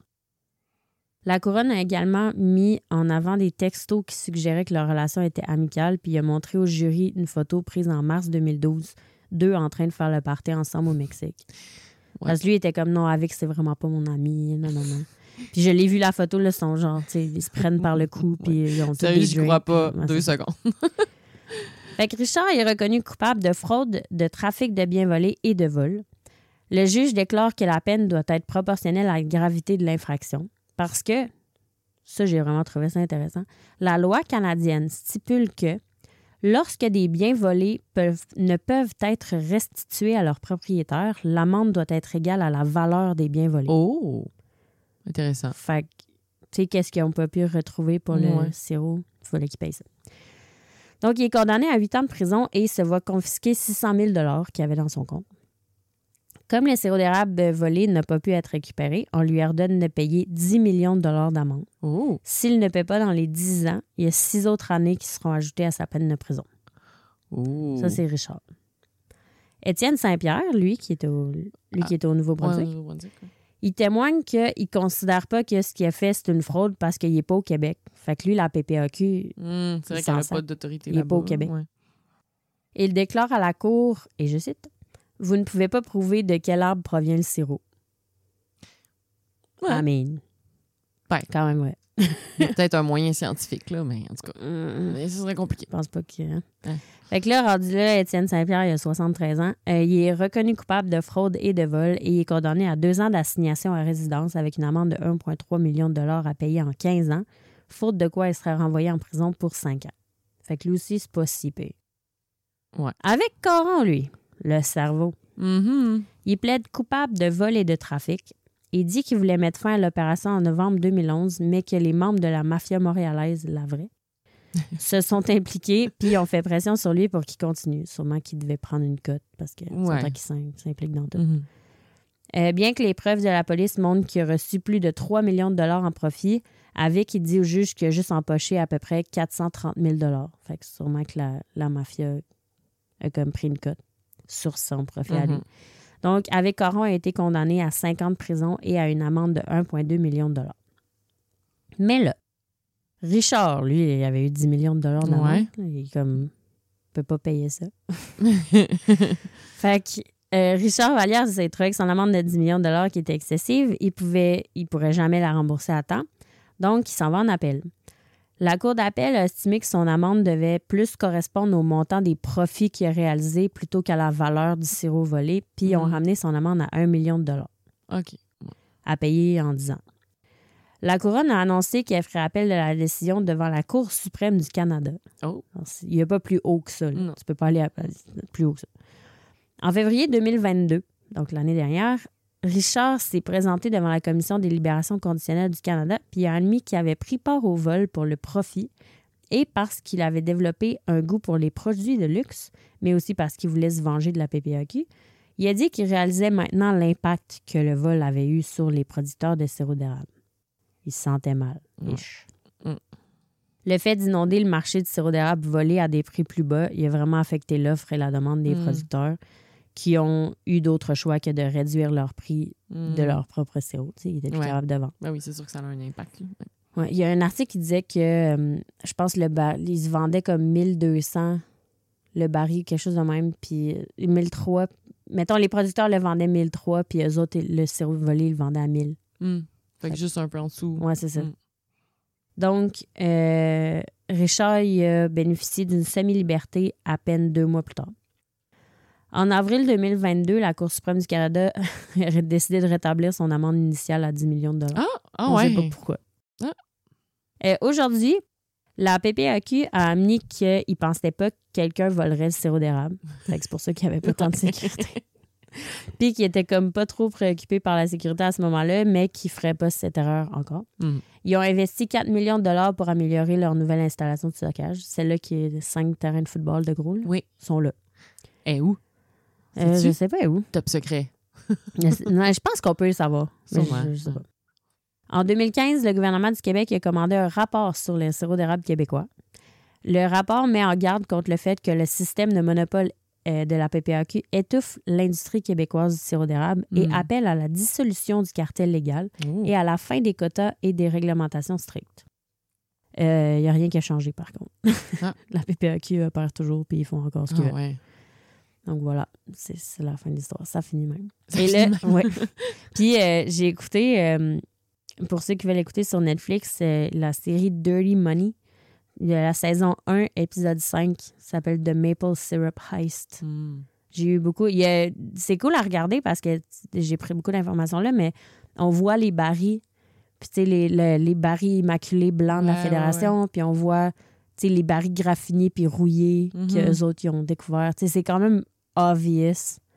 La couronne a également mis en avant des textos qui suggéraient que leur relation était amicale, puis il a montré au jury une photo prise en mars 2012, d'eux en train de faire le party ensemble au Mexique. Ouais. Parce que lui, il était comme « Non, Avik, c'est vraiment pas mon ami. » Non. Puis je l'ai vu la photo, là, son genre, tu sais, ils se prennent par le cou, puis ils ont tout des drinks. Je crois pas. 2 secondes. Fait que Richard est reconnu coupable de fraude, de trafic de biens volés et de vol. Le juge déclare que la peine doit être proportionnelle à la gravité de l'infraction. Parce que, ça, j'ai vraiment trouvé ça intéressant, la loi canadienne stipule que lorsque des biens volés ne peuvent être restitués à leur propriétaire, l'amende doit être égale à la valeur des biens volés. Oh! Intéressant. Fait que, tu sais, qu'est-ce qu'ils n'ont pas pu retrouver pour le sirop? Il fallait qu'ils payent ça. Donc, il est condamné à 8 ans de prison et se voit confisquer 600 000 $ qu'il avait dans son compte. Comme le sirop d'érable volé n'a pas pu être récupéré, on lui ordonne de payer 10 millions de $ d'amende. Oh. S'il ne paie pas dans les 10 ans, il y a 6 autres années qui seront ajoutées à sa peine de prison. Oh. Ça, c'est Richard. Étienne Saint-Pierre, lui, qui était au Nouveau-Brunswick, il témoigne qu'il ne considère pas que ce qu'il a fait, c'est une fraude parce qu'il n'est pas au Québec. Fait que lui, la PPAQ... c'est vrai qu'il n'y a pas d'autorité là-bas. Il n'est pas au Québec. Ouais. Il déclare à la cour, et je cite, « Vous ne pouvez pas prouver de quel arbre provient le sirop. » Ouais. I mean, quand même, ouais. Peut-être un moyen scientifique, là, mais en tout cas, ce serait compliqué. Je pense pas que... Hein? Ouais. Fait que là, rendu là, Étienne Saint-Pierre, il a 73 ans. Il est reconnu coupable de fraude et de vol et il est condamné à 2 ans d'assignation à résidence avec une amende de 1,3 million de $ à payer en 15 ans, faute de quoi il serait renvoyé en prison pour 5 ans. Fait que lui aussi, c'est pas si pire. Ouais. Avec Caron, lui, le cerveau, il plaide coupable de vol et de trafic. Il dit qu'il voulait mettre fin à l'opération en novembre 2011, mais que les membres de la mafia montréalaise, la vraie, se sont impliqués puis ont fait pression sur lui pour qu'il continue. Sûrement qu'il devait prendre une cote parce que c'est vrai qu'il s'implique dans tout. Bien que les preuves de la police montrent qu'il a reçu plus de 3 millions de $ en profit, Avik, il dit au juge qu'il a juste empoché à peu près 430 000 $. Fait que sûrement que la mafia a comme pris une cote sur son profit à lui. Donc, Avik Caron a été condamné à 5 ans de prison et à une amende de 1,2 million de $. Mais là, Richard, lui, il avait eu 10 millions de $ d'amende. Ouais. Il comme peut pas payer ça. Fait que Richard Vallière s'est trouvé que son amende de 10 millions de $ qui était excessive, il pourrait jamais la rembourser à temps. Donc, il s'en va en appel. La Cour d'appel a estimé que son amende devait plus correspondre au montant des profits qu'il a réalisés plutôt qu'à la valeur du sirop volé, puis ils ont ramené son amende à 1 million de dollars. OK. À payer en 10 ans. La Couronne a annoncé qu'elle ferait appel de la décision devant la Cour suprême du Canada. Oh. Alors, il n'y a pas plus haut que ça. Tu ne peux pas aller plus haut que ça. En février 2022, donc l'année dernière, Richard s'est présenté devant la Commission des libérations conditionnelles du Canada puis il a admis qu'il avait pris part au vol pour le profit et parce qu'il avait développé un goût pour les produits de luxe, mais aussi parce qu'il voulait se venger de la PPAQ. Il a dit qu'il réalisait maintenant l'impact que le vol avait eu sur les producteurs de sirop d'érable. Il se sentait mal. Le fait d'inonder le marché du sirop d'érable volé à des prix plus bas, il a vraiment affecté l'offre et la demande des producteurs qui ont eu d'autres choix que de réduire leur prix de leur propre sirop. Tu sais, ils étaient plus capables de vendre. Ben oui, c'est sûr que ça a un impact. Ouais, il y a un article qui disait que, je pense, ils se vendaient comme 1200 le baril, quelque chose de même, puis 1003. Mettons, les producteurs le vendaient 1003, puis eux autres, le sirop volé, ils le vendaient à 1000. Fait que juste un peu en dessous. Oui, c'est ça. Donc, Richard il a bénéficié d'une semi-liberté à peine 2 mois plus tard. En avril 2022, la Cour suprême du Canada a décidé de rétablir son amende initiale à 10 millions de dollars. On ne sait pas pourquoi. Aujourd'hui, la PPAQ a admis qu'il ne pensait pas que quelqu'un volerait le sirop d'érable. C'est pour ça qu'il n'y avait pas tant de sécurité. Puis qu'il était comme pas trop préoccupé par la sécurité à ce moment-là, mais qu'il ne ferait pas cette erreur encore. Ils ont investi 4 millions de dollars pour améliorer leur nouvelle installation de stockage. Celle-là qui est 5 terrains de football de gros. Oui. Sont là. Et où? Je sais pas où. Top secret. Non, je pense qu'on peut le savoir. Je sais pas. En 2015, le gouvernement du Québec a commandé un rapport sur le sirop d'érable québécois. Le rapport met en garde contre le fait que le système de monopole de la PPAQ étouffe l'industrie québécoise du sirop d'érable et appelle à la dissolution du cartel légal et à la fin des quotas et des réglementations strictes. Il n'y a rien qui a changé, par contre. La PPAQ perd toujours puis ils font encore ce qu'ils veulent. Ouais. Donc voilà, c'est la fin de l'histoire. Ça finit même. Puis j'ai écouté, pour ceux qui veulent écouter sur Netflix, la série Dirty Money. Il y a la saison 1, épisode 5, ça s'appelle The Maple Syrup Heist. J'ai eu beaucoup... c'est cool à regarder parce que j'ai pris beaucoup d'informations là, mais on voit les barils, puis tu sais, les barils immaculés blancs de la Fédération, puis on voit les barils graffinés puis rouillés qu'eux autres ils ont découvert. T'sais, c'est quand même obvious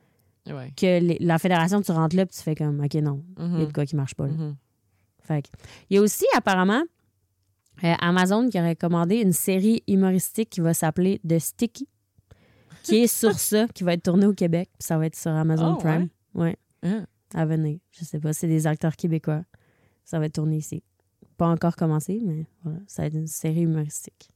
que la Fédération, tu rentres là puis tu fais comme, OK, non, il y a de quoi qui marche pas. Là. Fait que, il y a aussi, apparemment, Amazon qui aurait commandé une série humoristique qui va s'appeler The Sticky, qui est sur ça, qui va être tournée au Québec. Puis ça va être sur Amazon Prime. Ouais. À venir. Je sais pas, c'est des acteurs québécois. Ça va être tourné ici. Pas encore commencé, mais voilà, ça va être une série humoristique.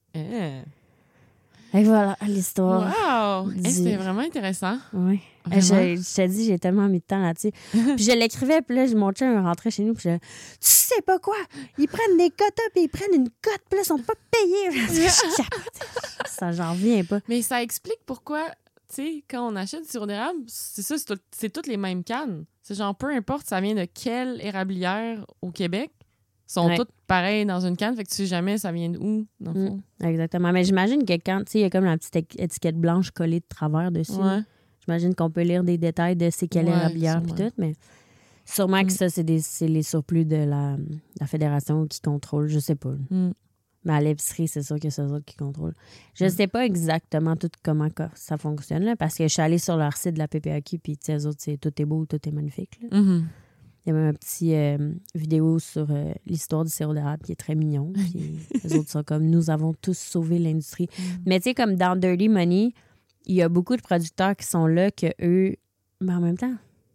Et voilà l'histoire. Wow! C'était vraiment intéressant. Oui. Je t'ai dit, j'ai tellement mis de temps là-dessus. Puis je l'écrivais, puis là, mon chum rentrait chez nous, puis je tu sais pas quoi? Ils prennent des quotas, puis ils prennent une cote, puis là, ils sont pas payés. Ça, j'en reviens pas. Mais ça explique pourquoi, tu sais, quand on achète du sirop d'érable, c'est ça, c'est toutes les mêmes cannes. C'est genre, peu importe, ça vient de quelle érablière au Québec, sont toutes pareilles dans une canne, fait que tu sais jamais ça vient d'où, dans le fond. Exactement. Mais j'imagine que quand, tu sais, il y a comme la petite étiquette blanche collée de travers dessus. J'imagine qu'on peut lire des détails de c'est quelle érablière et tout, mais sûrement que ça, c'est les surplus de la Fédération qui contrôle, je sais pas. Mais à l'épicerie, c'est sûr que c'est eux autres qui contrôlent. Je sais pas exactement tout comment ça fonctionne, là, parce que je suis allée sur leur site de la PPAQ, puis eux autres, tout est beau, tout est magnifique. Là. Il y a même un petit vidéo sur l'histoire du sirop d'érable qui est très mignon. Puis les autres sont comme, nous avons tous sauvé l'industrie. Mais tu sais, comme dans Dirty Money, il y a beaucoup de producteurs qui sont là que eux, mais en même temps,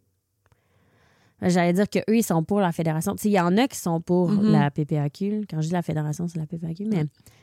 j'allais dire qu'eux, ils sont pour la Fédération. Tu sais, il y en a qui sont pour la PPAQ. Quand je dis la Fédération, c'est la PPAQ. Mais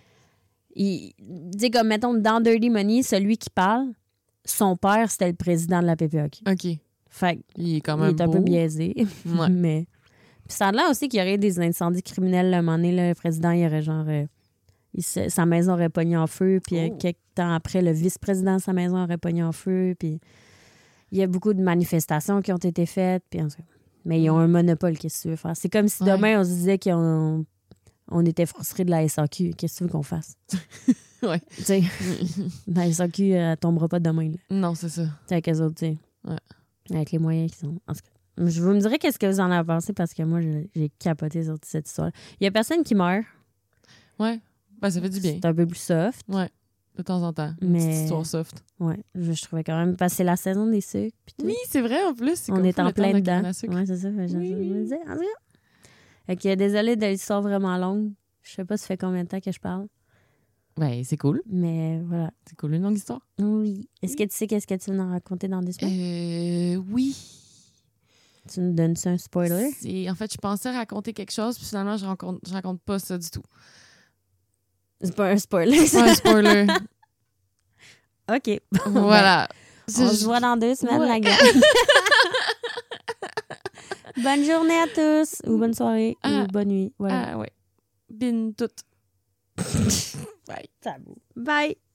tu sais, comme mettons, dans Dirty Money, celui qui parle, son père, c'était le président de la PPAQ. OK. Fait il est quand même un peu biaisé. Mais puis ça a l'air aussi qu'il y aurait des incendies criminels. À un moment donné, là, le président, il aurait genre... sa maison aurait pogné en feu. Puis quelques temps après, le vice-président de sa maison aurait pogné en feu. Puis il y a beaucoup de manifestations qui ont été faites. Puis, mais ils ont un monopole, qu'est-ce que tu veux faire? C'est comme si demain, on se disait qu'ils ont on était frustrés de la SAQ. Qu'est-ce que tu veux qu'on fasse? Ouais. Tu sais, la SAQ, elle tombera pas demain. Là. Non, c'est ça. C'est avec eux autres, tu sais. Ouais. Avec les moyens qui sont... En tout cas, je vous me direz qu'est-ce que vous en avez pensé parce que moi, j'ai capoté sur cette histoire. Il y a personne qui meurt. Ouais. Ben, ça fait du bien. C'est un peu plus soft. Ouais. De temps en temps. Une Mais... petite histoire soft. Ouais. Je trouvais quand même... Parce que c'est la saison des sucres. Oui, c'est vrai, en plus. On est en plein dedans. Ouais, c'est ça. Oui. Je me disais, en tout cas. Fait que désolée de l'histoire vraiment longue. Je sais pas ça fait combien de temps que je parle. Ouais, c'est cool. Mais voilà. C'est cool, une longue histoire. Oui. Est-ce que tu sais qu'est-ce que tu veux nous raconter dans 2 semaines? Oui. Tu nous donnes un spoiler? En fait, je pensais raconter quelque chose, puis finalement, je raconte pas ça du tout. C'est pas un spoiler. C'est pas un spoiler. OK. Voilà. On se voit dans 2 semaines, la gang. Bonne journée à tous, ou bonne soirée, ou bonne nuit. Voilà. Ah ouais. Bin tout. Bye. Tabou. Bye.